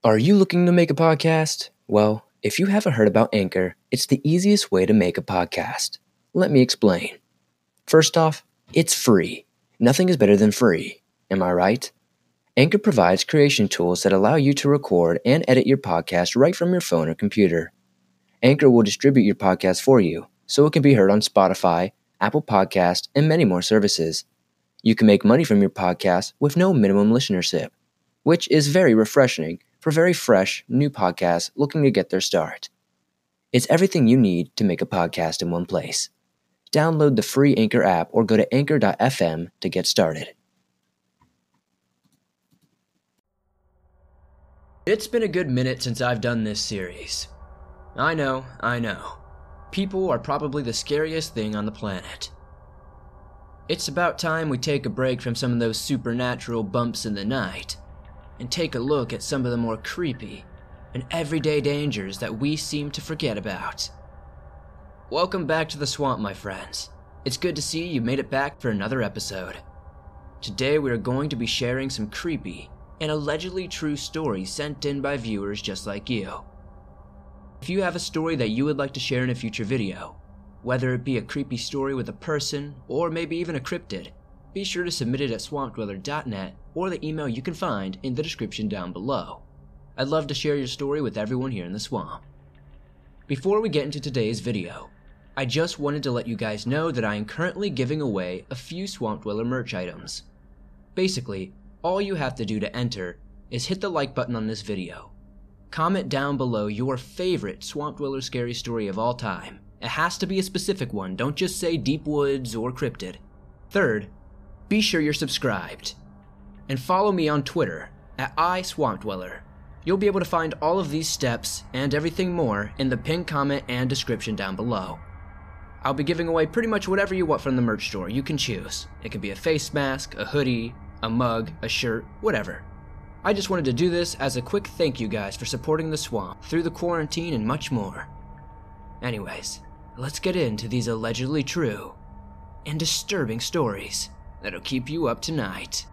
Are you looking to make a podcast? Well, if you haven't heard about Anchor, it's the easiest way to make a podcast. Let me explain. First off, it's free. Nothing is better than free. Am I right? Anchor provides creation tools that allow you to record and edit your podcast right from your phone or computer. Anchor will distribute your podcast for you, so it can be heard on Spotify, Apple Podcast, and many more services. You can make money from your podcast with no minimum listenership, which is very refreshing for very fresh, new podcasts looking to get their start. It's everything you need to make a podcast in one place. Download the free Anchor app or go to anchor.fm to get started. It's been a good minute since I've done this series. I know. People are probably the scariest thing on the planet. It's about time we take a break from some of those supernatural bumps in the night and take a look at some of the more creepy and everyday dangers that we seem to forget about. Welcome back to the swamp, my friends. It's good to see you made it back for another episode. Today we are going to be sharing some creepy and allegedly true stories sent in by viewers just like you. If you have a story that you would like to share in a future video, whether it be a creepy story with a person or maybe even a cryptid, be sure to submit it at swampdweller.net or the email you can find in the description down below. I'd love to share your story with everyone here in the swamp. Before we get into today's video, I just wanted to let you guys know that I am currently giving away a few Swamp Dweller merch items. Basically, all you have to do to enter is hit the like button on this video. Comment down below your favorite Swamp Dweller scary story of all time. It has to be a specific one, don't just say Deep Woods or Cryptid. Third, be sure you're subscribed. And follow me on Twitter at iSwampDweller. You'll be able to find all of these steps and everything more in the pinned comment and description down below. I'll be giving away pretty much whatever you want from the merch store. You can choose. It could be a face mask, a hoodie, a mug, a shirt, whatever. I just wanted to do this as a quick thank you guys for supporting the swamp through the quarantine and much more. Anyways, let's get into these allegedly true and disturbing stories that'll keep you up tonight.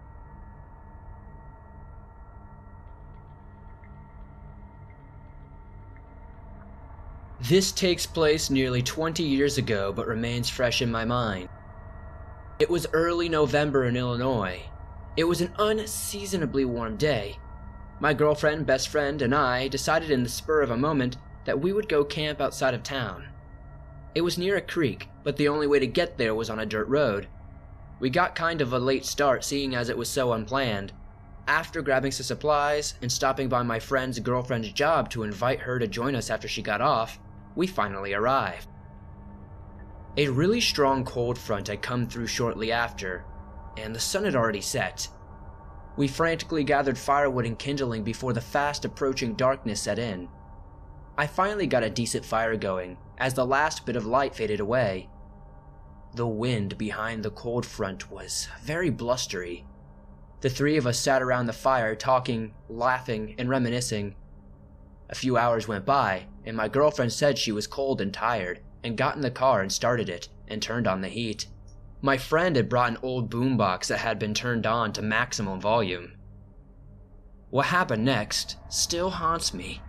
This takes place nearly 20 years ago but remains fresh in my mind. It was early November in Illinois. It was an unseasonably warm day. My girlfriend, best friend, and I decided in the spur of a moment that we would go camp outside of town. It was near a creek, but the only way to get there was on a dirt road. We got kind of a late start seeing as it was so unplanned. After grabbing some supplies and stopping by my friend's girlfriend's job to invite her to join us after she got off, we finally arrived. A really strong cold front had come through shortly after, and the sun had already set. We frantically gathered firewood and kindling before the fast approaching darkness set in. I finally got a decent fire going as the last bit of light faded away. The wind behind the cold front was very blustery. The three of us sat around the fire talking, laughing, and reminiscing. A few hours went by, and my girlfriend said she was cold and tired, and got in the car and started it, and turned on the heat. My friend had brought an old boombox that had been turned on to maximum volume. What happened next still haunts me.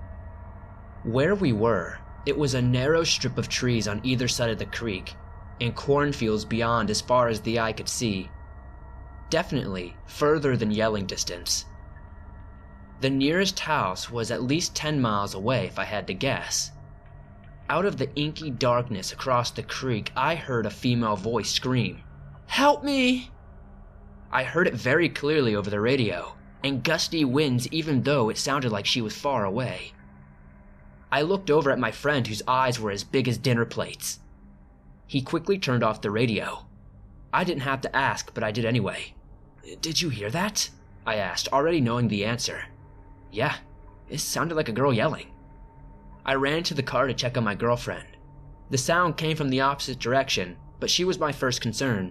Where we were, it was a narrow strip of trees on either side of the creek, and cornfields beyond as far as the eye could see. Definitely further than yelling distance. The nearest house was at least 10 miles away if I had to guess. Out of the inky darkness across the creek, I heard a female voice scream, "Help me!" I heard it very clearly over the radio, and gusty winds even though it sounded like she was far away. I looked over at my friend whose eyes were as big as dinner plates. He quickly turned off the radio. I didn't have to ask, but I did anyway. "Did you hear that?" I asked, already knowing the answer. "Yeah, it sounded like a girl yelling." I ran to the car to check on my girlfriend. The sound came from the opposite direction, but she was my first concern.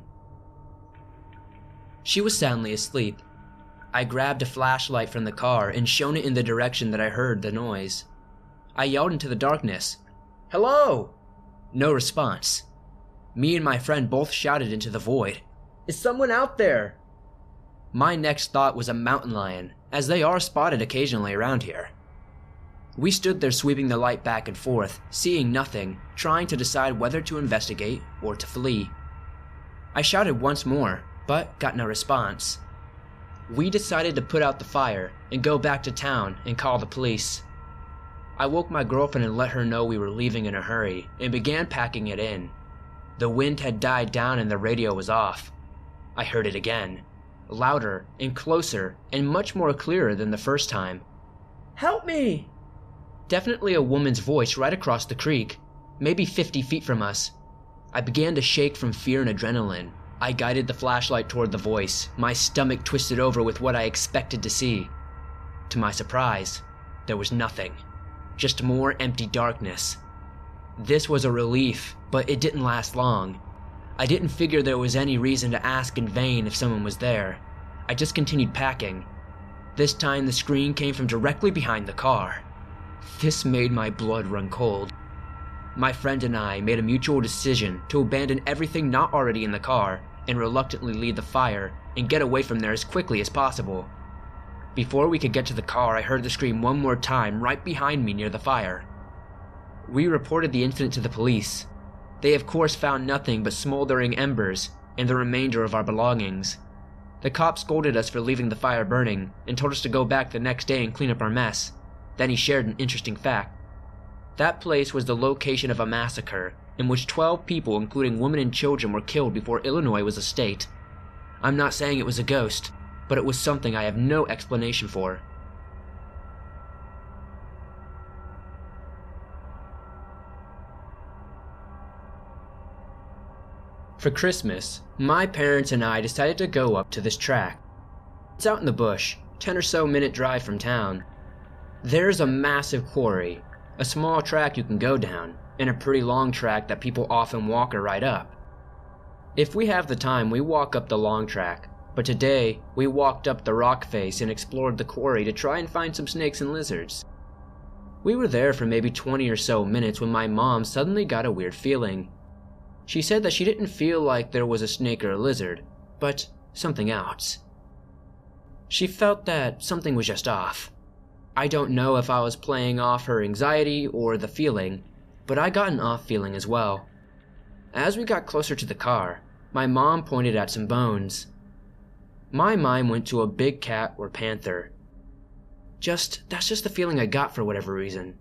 She was soundly asleep. I grabbed a flashlight from the car and shone it in the direction that I heard the noise. I yelled into the darkness, "Hello!" No response. Me and my friend both shouted into the void, "Is someone out there?" My next thought was a mountain lion, as they are spotted occasionally around here. We stood there sweeping the light back and forth, seeing nothing, trying to decide whether to investigate or to flee. I shouted once more, but got no response. We decided to put out the fire and go back to town and call the police. I woke my girlfriend and let her know we were leaving in a hurry and began packing it in. The wind had died down and the radio was off. I heard it again, louder and closer and much more clearer than the first time. "Help me!" Definitely a woman's voice right across the creek, maybe 50 feet from us. I began to shake from fear and adrenaline. I guided the flashlight toward the voice, my stomach twisted over with what I expected to see. To my surprise, there was nothing. Just more empty darkness. This was a relief, but it didn't last long. I didn't figure there was any reason to ask in vain if someone was there. I just continued packing. This time the scream came from directly behind the car. This made my blood run cold. My friend and I made a mutual decision to abandon everything not already in the car and reluctantly leave the fire and get away from there as quickly as possible. Before we could get to the car, I heard the scream one more time right behind me near the fire. We reported the incident to the police. They of course found nothing but smoldering embers and the remainder of our belongings. The cop scolded us for leaving the fire burning and told us to go back the next day and clean up our mess. Then he shared an interesting fact. That place was the location of a massacre in which 12 people, including women and children, were killed before Illinois was a state. I'm not saying it was a ghost, but it was something I have no explanation for. For Christmas, my parents and I decided to go up to this track. It's out in the bush, 10 or so minute drive from town. There's a massive quarry, a small track you can go down, and a pretty long track that people often walk or ride up. If we have the time, we walk up the long track, but today we walked up the rock face and explored the quarry to try and find some snakes and lizards. We were there for maybe 20 or so minutes when my mom suddenly got a weird feeling. She said that she didn't feel like there was a snake or a lizard, but something else. She felt that something was just off. I don't know if I was playing off her anxiety or the feeling, but I got an off feeling as well. As we got closer to the car, my mom pointed at some bones. My mind went to a big cat or panther. That's just the feeling I got for whatever reason.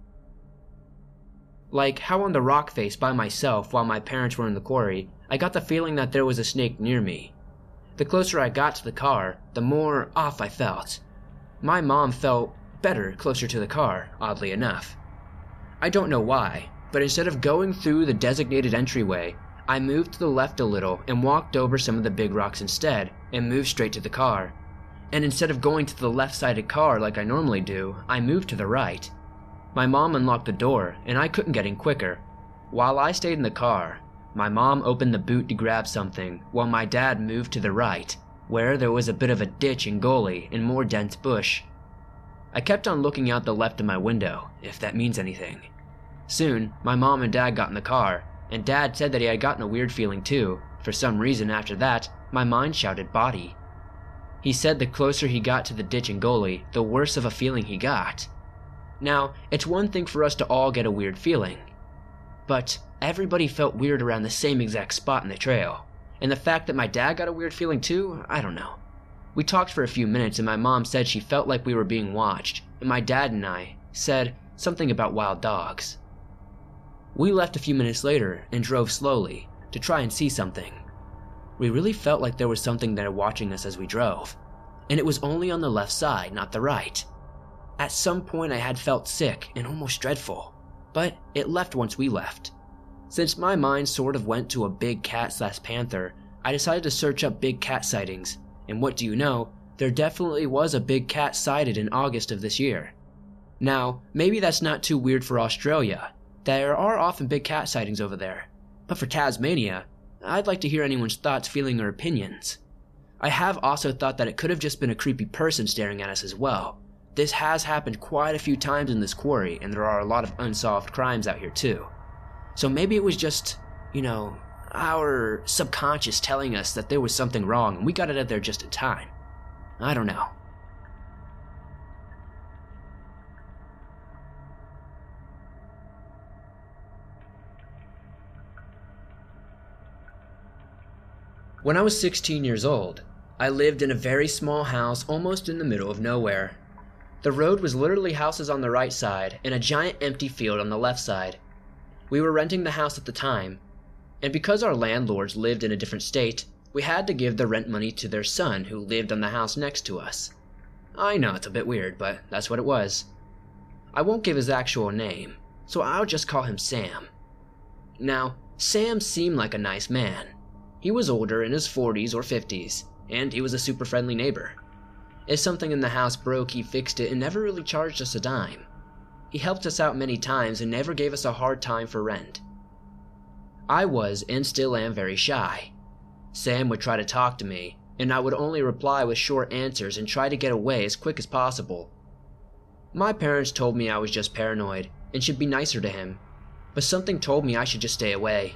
Like how on the rock face by myself while my parents were in the quarry, I got the feeling that there was a snake near me. The closer I got to the car, the more off I felt. My mom felt better closer to the car, oddly enough. I don't know why, but instead of going through the designated entryway, I moved to the left a little and walked over some of the big rocks instead, and moved straight to the car. And instead of going to the left-sided car like I normally do, I moved to the right. My mom unlocked the door, and I couldn't get in quicker. While I stayed in the car, my mom opened the boot to grab something, while my dad moved to the right, where there was a bit of a ditch and gully and more dense bush. I kept on looking out the left of my window, if that means anything. Soon, my mom and dad got in the car, and dad said that he had gotten a weird feeling too. For some reason after that, my mind shouted body. He said the closer he got to the ditch and gully, the worse of a feeling he got. Now, it's one thing for us to all get a weird feeling, but everybody felt weird around the same exact spot in the trail, and the fact that my dad got a weird feeling too, I don't know. We talked for a few minutes and my mom said she felt like we were being watched, and my dad and I said something about wild dogs. We left a few minutes later and drove slowly to try and see something. We really felt like there was something there watching us as we drove, and it was only on the left side, not the right. At some point I had felt sick and almost dreadful, but it left once we left. Since my mind sort of went to a big cat/panther, I decided to search up big cat sightings, and what do you know, there definitely was a big cat sighted in August of this year. Now, maybe that's not too weird for Australia. There are often big cat sightings over there, but for Tasmania, I'd like to hear anyone's thoughts, feelings, or opinions. I have also thought that it could have just been a creepy person staring at us as well. This has happened quite a few times in this quarry, and there are a lot of unsolved crimes out here too. So maybe it was just, our subconscious telling us that there was something wrong and we got it out there just in time. I don't know. When I was 16 years old, I lived in a very small house almost in the middle of nowhere. The road was literally houses on the right side and a giant empty field on the left side. We were renting the house at the time, and because our landlords lived in a different state, we had to give the rent money to their son who lived on the house next to us. I know it's a bit weird, but that's what it was. I won't give his actual name, so I'll just call him Sam. Now, Sam seemed like a nice man. He was older, in his 40s or 50s, and he was a super friendly neighbor. If something in the house broke, he fixed it and never really charged us a dime. He helped us out many times and never gave us a hard time for rent. I was, and still am, very shy. Sam would try to talk to me, and I would only reply with short answers and try to get away as quick as possible. My parents told me I was just paranoid and should be nicer to him, but something told me I should just stay away.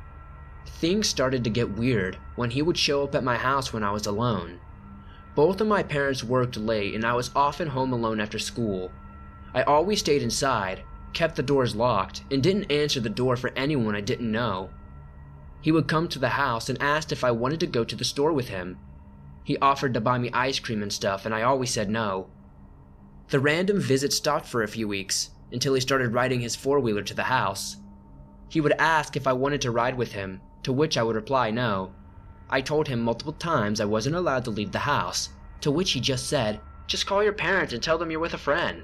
Things started to get weird when he would show up at my house when I was alone. Both of my parents worked late and I was often home alone after school. I always stayed inside, kept the doors locked, and didn't answer the door for anyone I didn't know. He would come to the house and asked if I wanted to go to the store with him. He offered to buy me ice cream and stuff, and I always said no. The random visit stopped for a few weeks, until he started riding his four-wheeler to the house. He would ask if I wanted to ride with him, to which I would reply no. I told him multiple times I wasn't allowed to leave the house, to which he just said, "Just call your parents and tell them you're with a friend."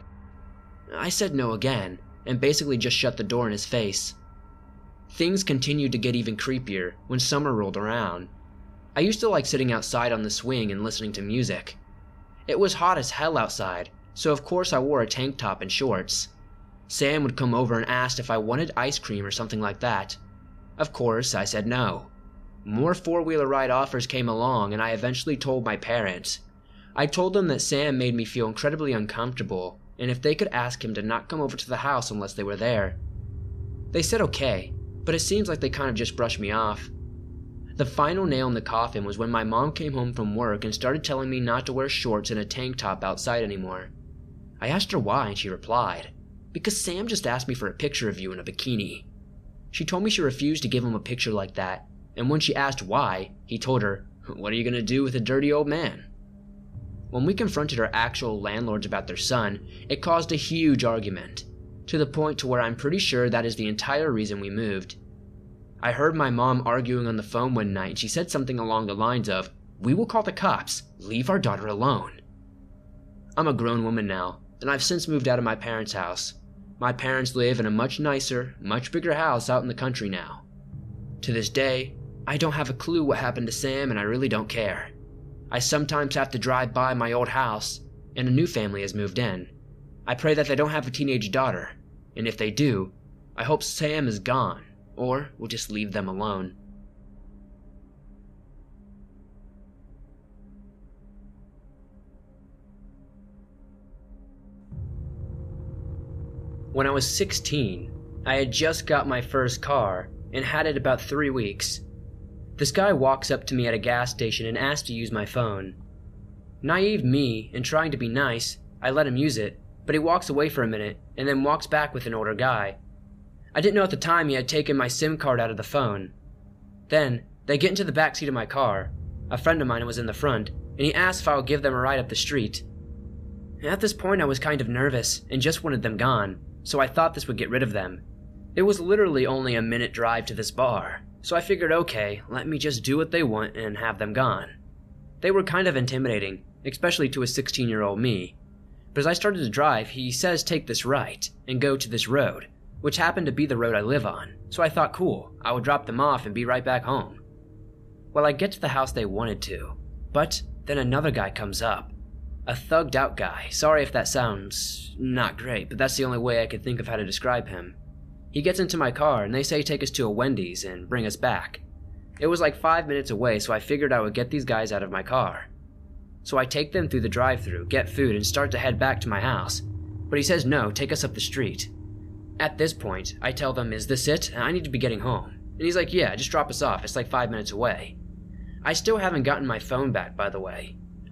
I said no again, and basically just shut the door in his face. Things continued to get even creepier when summer rolled around. I used to like sitting outside on the swing and listening to music. It was hot as hell outside, so of course I wore a tank top and shorts. Sam would come over and ask if I wanted ice cream or something like that. Of course, I said no. More four-wheeler ride offers came along and I eventually told my parents. I told them that Sam made me feel incredibly uncomfortable, and if they could ask him to not come over to the house unless they were there. They said okay, but it seems like they kind of just brushed me off. The final nail in the coffin was when my mom came home from work and started telling me not to wear shorts and a tank top outside anymore. I asked her why and she replied, "Because Sam just asked me for a picture of you in a bikini." She told me she refused to give him a picture like that, and when she asked why, he told her, "What are you going to do with a dirty old man?" When we confronted our actual landlords about their son, it caused a huge argument, to the point to where I'm pretty sure that is the entire reason we moved. I heard my mom arguing on the phone one night and she said something along the lines of, "We will call the cops, leave our daughter alone." I'm a grown woman now, and I've since moved out of my parents' house. My parents live in a much nicer, much bigger house out in the country now. To this day, I don't have a clue what happened to Sam and I really don't care. I sometimes have to drive by my old house, and a new family has moved in. I pray that they don't have a teenage daughter, and if they do, I hope Sam is gone, or we'll just leave them alone. When I was 16, I had just got my first car and had it about 3 weeks. This guy walks up to me at a gas station and asks to use my phone. Naive me, and trying to be nice, I let him use it, but he walks away for a minute and then walks back with an older guy. I didn't know at the time he had taken my SIM card out of the phone. Then, they get into the back seat of my car. A friend of mine was in the front, and he asked if I would give them a ride up the street. At this point I was kind of nervous and just wanted them gone, so I thought this would get rid of them. It was literally only a minute drive to this bar, so I figured okay, let me just do what they want and have them gone. They were kind of intimidating, especially to a 16-year-old me. But as I started to drive, he says take this right and go to this road, which happened to be the road I live on, so I thought cool, I would drop them off and be right back home. Well, I get to the house they wanted to, but then another guy comes up. A thugged out guy. Sorry if that sounds not great, but that's the only way I could think of how to describe him. He gets into my car and they say take us to a Wendy's and bring us back. It was like 5 minutes away, so I figured I would get these guys out of my car. So I take them through the drive-thru, get food, and start to head back to my house. But he says no, take us up the street. At this point, I tell them, is this it? I need to be getting home. And he's like, yeah, just drop us off, it's like 5 minutes away. I still haven't gotten my phone back, by the way.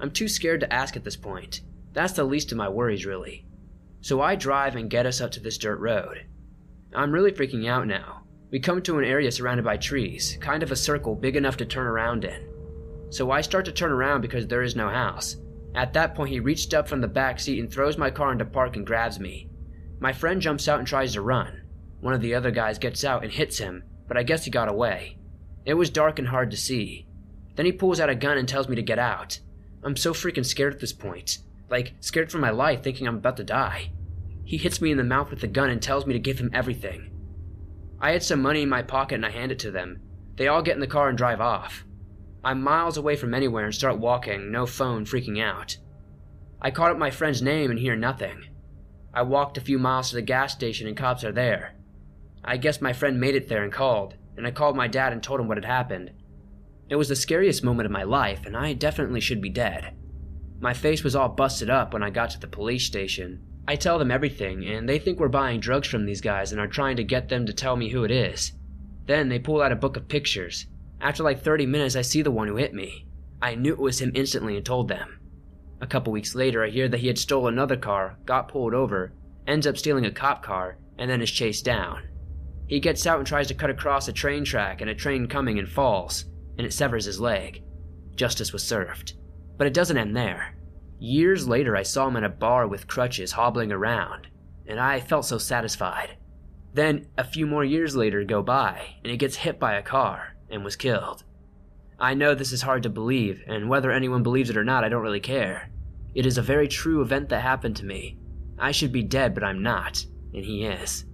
I'm too scared to ask at this point. That's the least of my worries, really. So I drive and get us up to this dirt road. I'm really freaking out now. We come to an area surrounded by trees, kind of a circle big enough to turn around in. So I start to turn around because there is no house. At that point, he reached up from the back seat and throws my car into park and grabs me. My friend jumps out and tries to run. One of the other guys gets out and hits him, but I guess he got away. It was dark and hard to see. Then he pulls out a gun and tells me to get out. I'm so freaking scared at this point. Like, scared for my life, thinking I'm about to die. He hits me in the mouth with the gun and tells me to give him everything. I had some money in my pocket and I hand it to them. They all get in the car and drive off. I'm miles away from anywhere and start walking, no phone, freaking out. I called up my friend's name and hear nothing. I walked a few miles to the gas station and cops are there. I guess my friend made it there and called, and I called my dad and told him what had happened. It was the scariest moment of my life, and I definitely should be dead. My face was all busted up when I got to the police station. I tell them everything, and they think we're buying drugs from these guys and are trying to get them to tell me who it is. Then they pull out a book of pictures. After like 30 minutes, I see the one who hit me. I knew it was him instantly and told them. A couple weeks later, I hear that he had stolen another car, got pulled over, ends up stealing a cop car, and then is chased down. He gets out and tries to cut across a train track and a train coming and falls, and it severs his leg. Justice was served. But it doesn't end there. Years later, I saw him in a bar with crutches hobbling around, and I felt so satisfied. Then, a few more years later go by, and he gets hit by a car and was killed. I know this is hard to believe, and whether anyone believes it or not, I don't really care. It is a very true event that happened to me. I should be dead, but I'm not, and he is.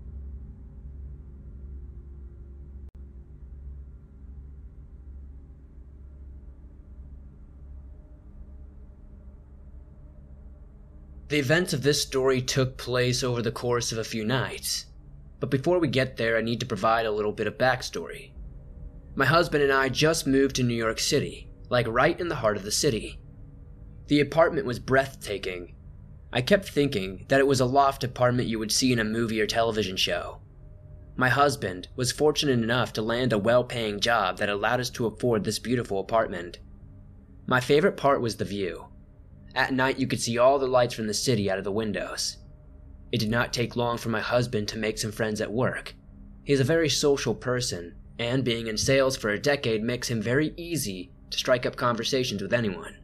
The events of this story took place over the course of a few nights. But before we get there, I need to provide a little bit of backstory. My husband and I just moved to New York City, like right in the heart of the city. The apartment was breathtaking. I kept thinking that it was a loft apartment you would see in a movie or television show. My husband was fortunate enough to land a well-paying job that allowed us to afford this beautiful apartment. My favorite part was the view. At night, you could see all the lights from the city out of the windows. It did not take long for my husband to make some friends at work. He is a very social person, and being in sales for a decade makes him very easy to strike up conversations with anyone.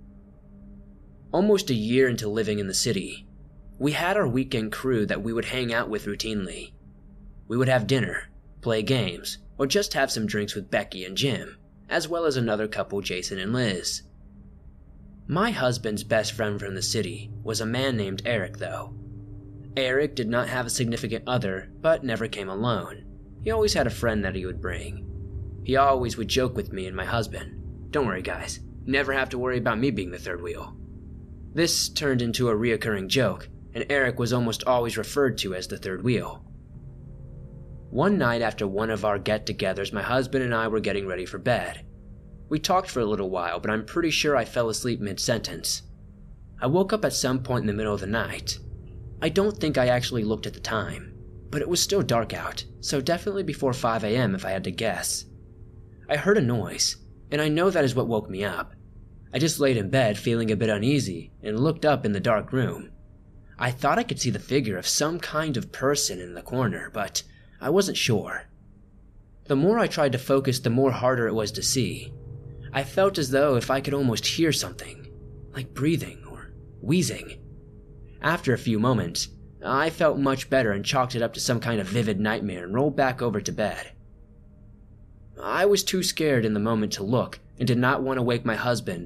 Almost a year into living in the city, we had our weekend crew that we would hang out with routinely. We would have dinner, play games, or just have some drinks with Becky and Jim, as well as another couple, Jason and Liz. My husband's best friend from the city was a man named Eric, though. Eric did not have a significant other, but never came alone. He always had a friend that he would bring. He always would joke with me and my husband. Don't worry, guys. Never have to worry about me being the third wheel. This turned into a reoccurring joke, and Eric was almost always referred to as the third wheel. One night after one of our get-togethers, my husband and I were getting ready for bed. We talked for a little while, but I'm pretty sure I fell asleep mid-sentence. I woke up at some point in the middle of the night. I don't think I actually looked at the time, but it was still dark out, so definitely before 5 a.m. if I had to guess. I heard a noise, and I know that is what woke me up. I just laid in bed feeling a bit uneasy and looked up in the dark room. I thought I could see the figure of some kind of person in the corner, but I wasn't sure. The more I tried to focus, the more harder it was to see. I felt as though if I could almost hear something, like breathing or wheezing. After a few moments, I felt much better and chalked it up to some kind of vivid nightmare and rolled back over to bed. I was too scared in the moment to look and did not want to wake my husband.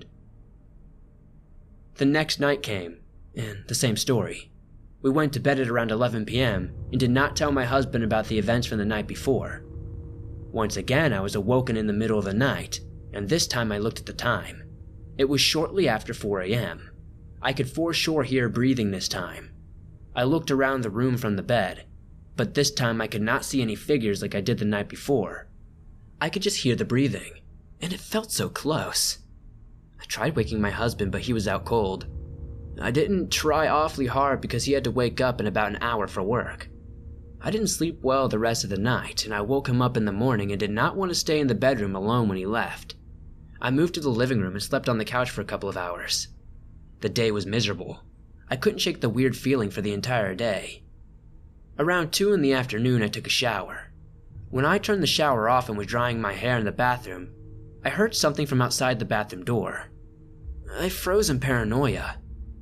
The next night came, and the same story. We went to bed at around 11 p.m. and did not tell my husband about the events from the night before. Once again, I was awoken in the middle of the night, and this time I looked at the time. It was shortly after 4 a.m. I could for sure hear breathing this time. I looked around the room from the bed, but this time I could not see any figures like I did the night before. I could just hear the breathing, and it felt so close. I tried waking my husband, but he was out cold. I didn't try awfully hard because he had to wake up in about an hour for work. I didn't sleep well the rest of the night, and I woke him up in the morning and did not want to stay in the bedroom alone when he left. I moved to the living room and slept on the couch for a couple of hours. The day was miserable. I couldn't shake the weird feeling for the entire day. Around 2 in the afternoon, I took a shower. When I turned the shower off and was drying my hair in the bathroom, I heard something from outside the bathroom door. I froze in paranoia.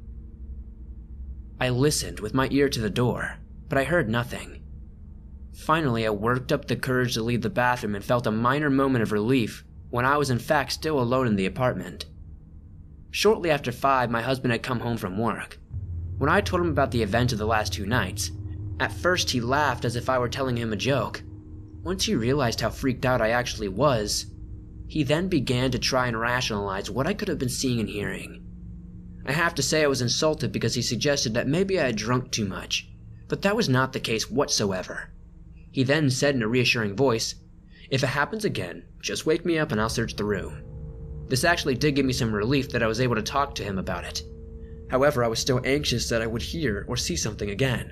I listened with my ear to the door, but I heard nothing. Finally, I worked up the courage to leave the bathroom and felt a minor moment of relief when I was in fact still alone in the apartment. Shortly after 5, my husband had come home from work. When I told him about the event of the last 2 nights, at first he laughed as if I were telling him a joke. Once he realized how freaked out I actually was, he then began to try and rationalize what I could have been seeing and hearing. I have to say I was insulted because he suggested that maybe I had drunk too much, but that was not the case whatsoever. He then said in a reassuring voice, "If it happens again, just wake me up and I'll search the room." This actually did give me some relief that I was able to talk to him about it. However, I was still anxious that I would hear or see something again.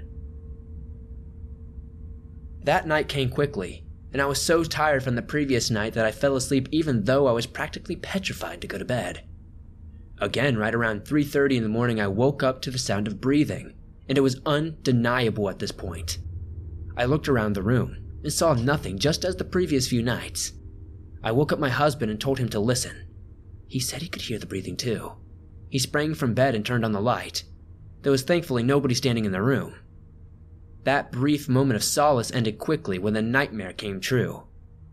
That night came quickly, and I was so tired from the previous night that I fell asleep even though I was practically petrified to go to bed. Again, right around 3:30 in the morning, I woke up to the sound of breathing, and it was undeniable at this point. I looked around the room and saw nothing, just as the previous few nights. I woke up my husband and told him to listen. He said he could hear the breathing too. He sprang from bed and turned on the light. There was thankfully nobody standing in the room. That brief moment of solace ended quickly when the nightmare came true.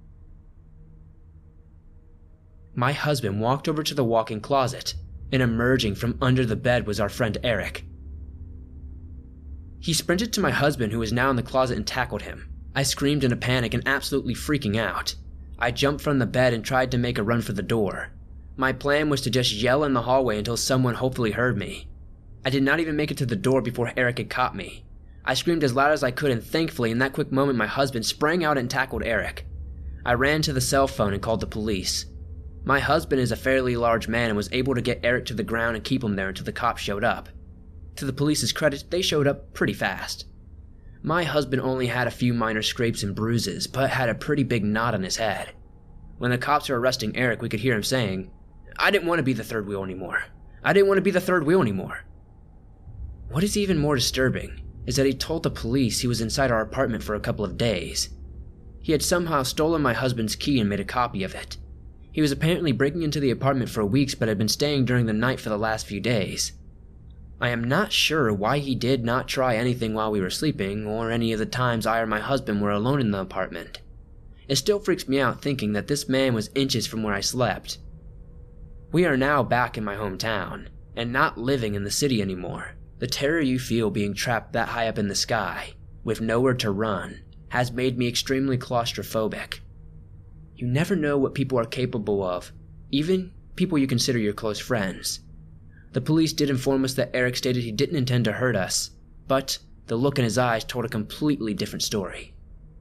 My husband walked over to the walk-in closet, and emerging from under the bed was our friend Eric. He sprinted to my husband, who was now in the closet, and tackled him. I screamed in a panic and absolutely freaking out. I jumped from the bed and tried to make a run for the door. My plan was to just yell in the hallway until someone hopefully heard me. I did not even make it to the door before Eric had caught me. I screamed as loud as I could, and thankfully in that quick moment my husband sprang out and tackled Eric. I ran to the cell phone and called the police. My husband is a fairly large man and was able to get Eric to the ground and keep him there until the cops showed up. To the police's credit, they showed up pretty fast. My husband only had a few minor scrapes and bruises, but had a pretty big knot on his head. When the cops were arresting Eric, we could hear him saying, "I didn't want to be the third wheel anymore. I didn't want to be the third wheel anymore." What is even more disturbing is that he told the police he was inside our apartment for a couple of days. He had somehow stolen my husband's key and made a copy of it. He was apparently breaking into the apartment for weeks but had been staying during the night for the last few days. I am not sure why he did not try anything while we were sleeping, or any of the times I or my husband were alone in the apartment. It still freaks me out thinking that this man was inches from where I slept. We are now back in my hometown, and not living in the city anymore. The terror you feel being trapped that high up in the sky, with nowhere to run, has made me extremely claustrophobic. You never know what people are capable of, even people you consider your close friends. The police did inform us that Eric stated he didn't intend to hurt us, but the look in his eyes told a completely different story.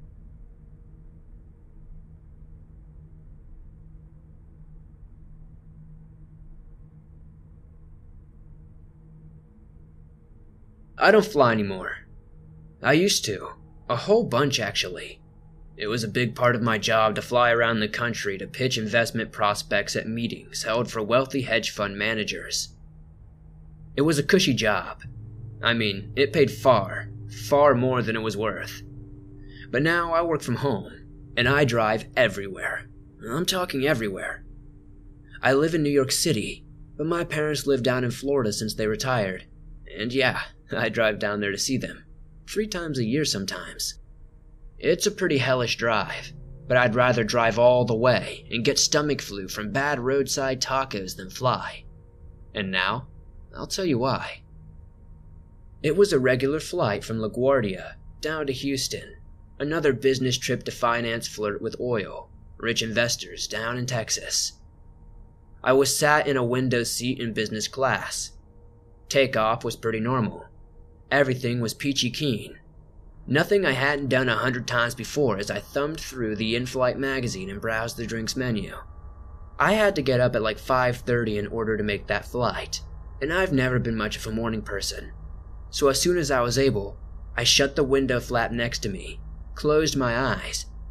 I don't fly anymore. I used to. A whole bunch, actually. It was a big part of my job to fly around the country to pitch investment prospects at meetings held for wealthy hedge fund managers. It was a cushy job. I mean, it paid far, far more than it was worth. But now I work from home, and I drive everywhere. I'm talking everywhere. I live in New York City, but my parents live down in Florida since they retired. And yeah, I drive down there to see them, 3 times a year sometimes. It's a pretty hellish drive, but I'd rather drive all the way and get stomach flu from bad roadside tacos than fly. And now, I'll tell you why. It was a regular flight from LaGuardia down to Houston, another business trip to finance flirt with oil, rich investors down in Texas. I was sat in a window seat in business class. Takeoff was pretty normal. Everything was peachy keen. Nothing I hadn't done 100 times before as I thumbed through the in-flight magazine and browsed the drinks menu. I had to get up at like 5:30 in order to make that flight, and I've never been much of a morning person. So as soon as I was able, I shut the window flap next to me, closed my eyes,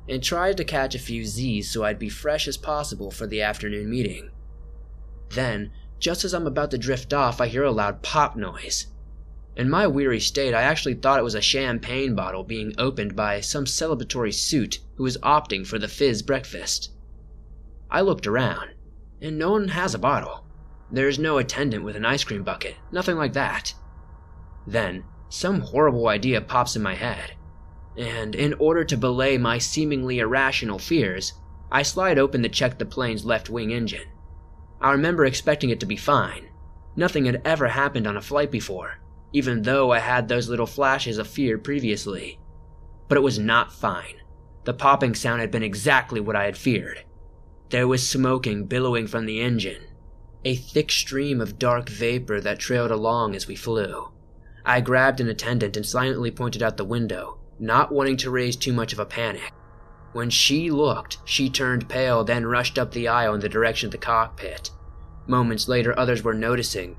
and tried to catch a few Z's so I'd be fresh as possible for the afternoon meeting. Then, just as I'm about to drift off, I hear a loud pop noise. In my weary state, I actually thought it was a champagne bottle being opened by some celebratory suit who was opting for the fizz breakfast. I looked around, and no one has a bottle. There's no attendant with an ice cream bucket, nothing like that. Then, some horrible idea pops in my head, and in order to belay my seemingly irrational fears, I slide open to check the plane's left wing engine. I remember expecting it to be fine. Nothing had ever happened on a flight before, even though I had those little flashes of fear previously. But it was not fine. The popping sound had been exactly what I had feared. There was smoking billowing from the engine, a thick stream of dark vapor that trailed along as we flew. I grabbed an attendant and silently pointed out the window, not wanting to raise too much of a panic. When she looked, she turned pale, then rushed up the aisle in the direction of the cockpit. Moments later, others were noticing.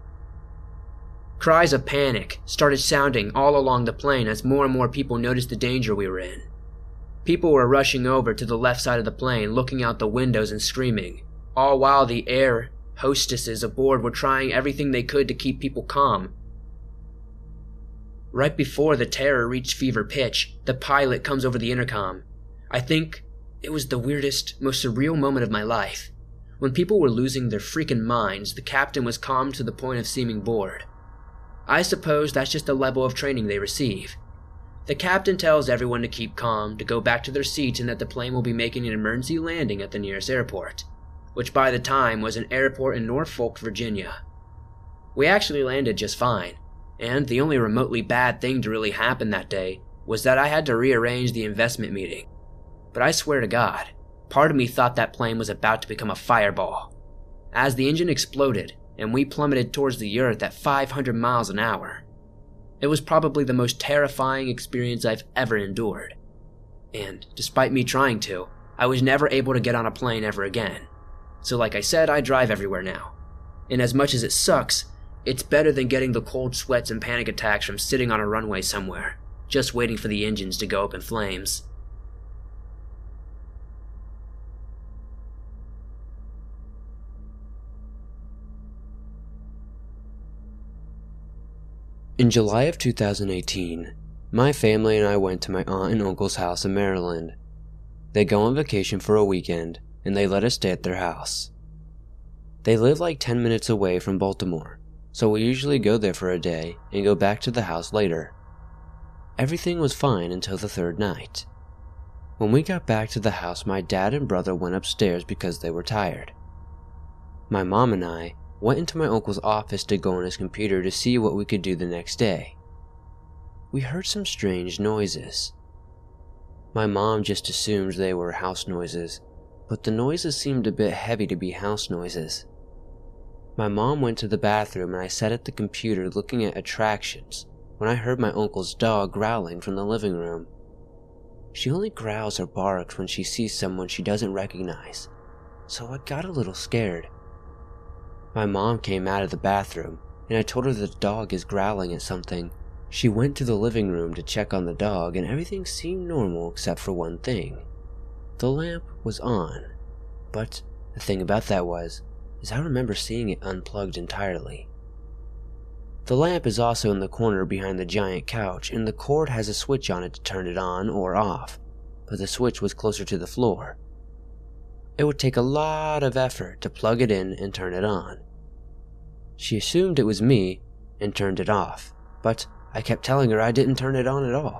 Cries of panic started sounding all along the plane as more and more people noticed the danger we were in. People were rushing over to the left side of the plane, looking out the windows and screaming, all while the air hostesses aboard were trying everything they could to keep people calm. Right before the terror reached fever pitch, the pilot comes over the intercom. I think it was the weirdest, most surreal moment of my life. When people were losing their freaking minds, the captain was calm to the point of seeming bored. I suppose that's just the level of training they receive. The captain tells everyone to keep calm, to go back to their seats, and that the plane will be making an emergency landing at the nearest airport, which by the time was an airport in Norfolk, Virginia. We actually landed just fine, and the only remotely bad thing to really happen that day was that I had to rearrange the investment meeting. But I swear to God, part of me thought that plane was about to become a fireball. As the engine exploded, and we plummeted towards the earth at 500 miles an hour. It was probably the most terrifying experience I've ever endured. And despite me trying to, I was never able to get on a plane ever again. So like I said, I drive everywhere now. And as much as it sucks, it's better than getting the cold sweats and panic attacks from sitting on a runway somewhere, just waiting for the engines to go up in flames. In July of 2018, my family and I went to my aunt and uncle's house in Maryland. They go on vacation for a weekend, and they let us stay at their house. They live like 10 minutes away from Baltimore, so we usually go there for a day and go back to the house later. Everything was fine until the third night. When we got back to the house, my dad and brother went upstairs because they were tired. My mom and I went into my uncle's office to go on his computer to see what we could do the next day. We heard some strange noises. My mom just assumed they were house noises, but the noises seemed a bit heavy to be house noises. My mom went to the bathroom and I sat at the computer looking at attractions when I heard my uncle's dog growling from the living room. She only growls or barks when she sees someone she doesn't recognize, so I got a little scared. My mom came out of the bathroom, and I told her the dog is growling at something. She went to the living room to check on the dog, and everything seemed normal except for one thing. The lamp was on, but the thing about that is I remember seeing it unplugged entirely. The lamp is also in the corner behind the giant couch, and the cord has a switch on it to turn it on or off, but the switch was closer to the floor. It would take a lot of effort to plug it in and turn it on. She assumed it was me and turned it off, but I kept telling her I didn't turn it on at all.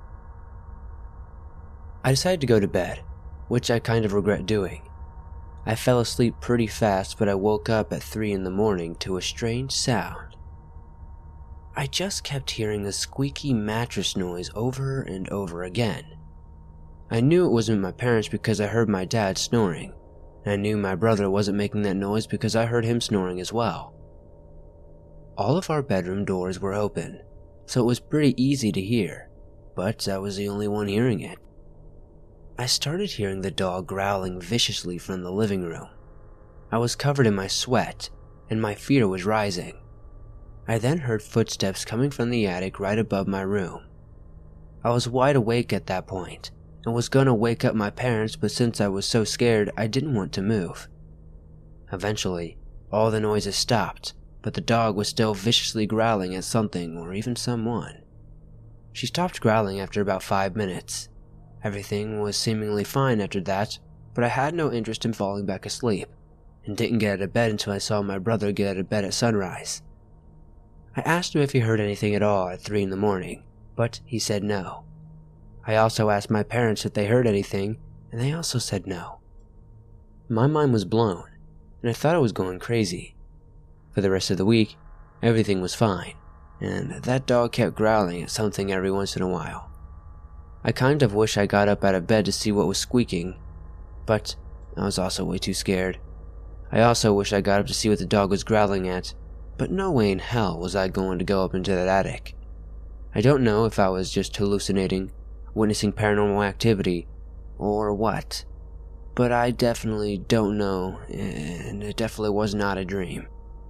I decided to go to bed, which I kind of regret doing. I fell asleep pretty fast, but I woke up at 3 in the morning to a strange sound. I just kept hearing a squeaky mattress noise over and over again. I knew it wasn't my parents because I heard my dad snoring, and I knew my brother wasn't making that noise because I heard him snoring as well. All of our bedroom doors were open, so it was pretty easy to hear, but I was the only one hearing it. I started hearing the dog growling viciously from the living room. I was covered in my sweat, and my fear was rising. I then heard footsteps coming from the attic right above my room. I was wide awake at that point, I was gonna wake up my parents, but since I was so scared, I didn't want to move. Eventually, all the noises stopped, but the dog was still viciously growling at something or even someone. She stopped growling after about 5 minutes. Everything was seemingly fine after that, but I had no interest in falling back asleep, and didn't get out of bed until I saw my brother get out of bed at sunrise. I asked him if he heard anything at all at 3 in the morning, but he said no. I also asked my parents if they heard anything, and they also said no. My mind was blown, and I thought I was going crazy. For the rest of the week, everything was fine, and that dog kept growling at something every once in a while. I kind of wish I got up out of bed to see what was squeaking, but I was also way too scared. I also wish I got up to see what the dog was growling at, but no way in hell was I going to go up into that attic. I don't know if I was just hallucinating, witnessing paranormal activity, or what, but I definitely don't know, and it definitely was not a dream.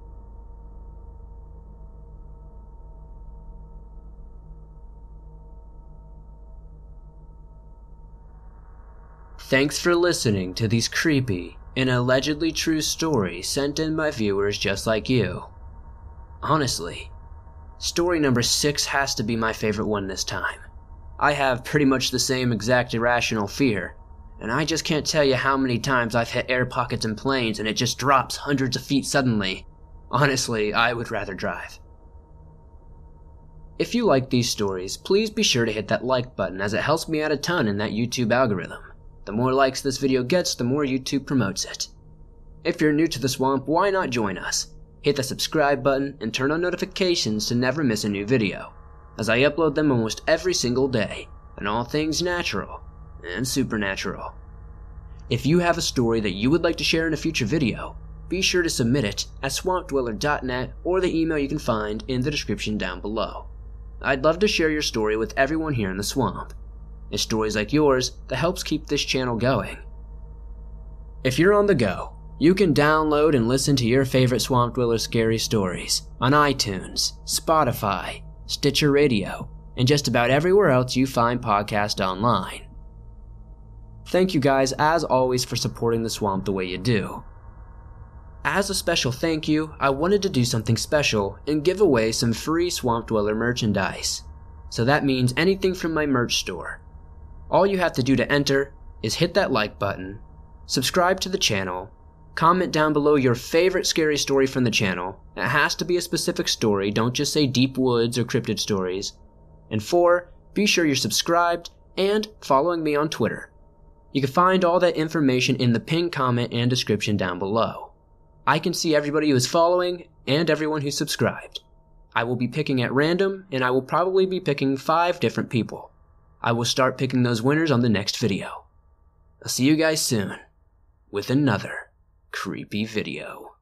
Thanks for listening to these creepy and allegedly true stories sent in by viewers just like you. Honestly, story number 6 has to be my favorite one this time. I have pretty much the same exact irrational fear, and I just can't tell you how many times I've hit air pockets in planes and it just drops hundreds of feet suddenly. Honestly, I would rather drive. If you like these stories, please be sure to hit that like button as it helps me out a ton in that YouTube algorithm. The more likes this video gets, the more YouTube promotes it. If you're new to the swamp, why not join us? Hit the subscribe button and turn on notifications to never miss a new video, as I upload them almost every single day, on all things natural and supernatural. If you have a story that you would like to share in a future video, be sure to submit it at swampdweller.net or the email you can find in the description down below. I'd love to share your story with everyone here in the swamp. It's stories like yours that helps keep this channel going. If you're on the go, you can download and listen to your favorite Swamp Dweller scary stories on iTunes, Spotify, Stitcher Radio, and just about everywhere else you find podcasts online. Thank you guys as always for supporting the swamp the way you do. As a special thank you, I wanted to do something special and give away some free Swamp Dweller merchandise. So that means anything from my merch store. All you have to do to enter is hit that like button, subscribe to the channel, comment down below your favorite scary story from the channel. It has to be a specific story, don't just say deep woods or cryptid stories. And 4, be sure you're subscribed and following me on Twitter. You can find all that information in the pinned comment and description down below. I can see everybody who is following and everyone who's subscribed. I will be picking at random, and I will probably be picking 5 different people. I will start picking those winners on the next video. I'll see you guys soon with another creepy video.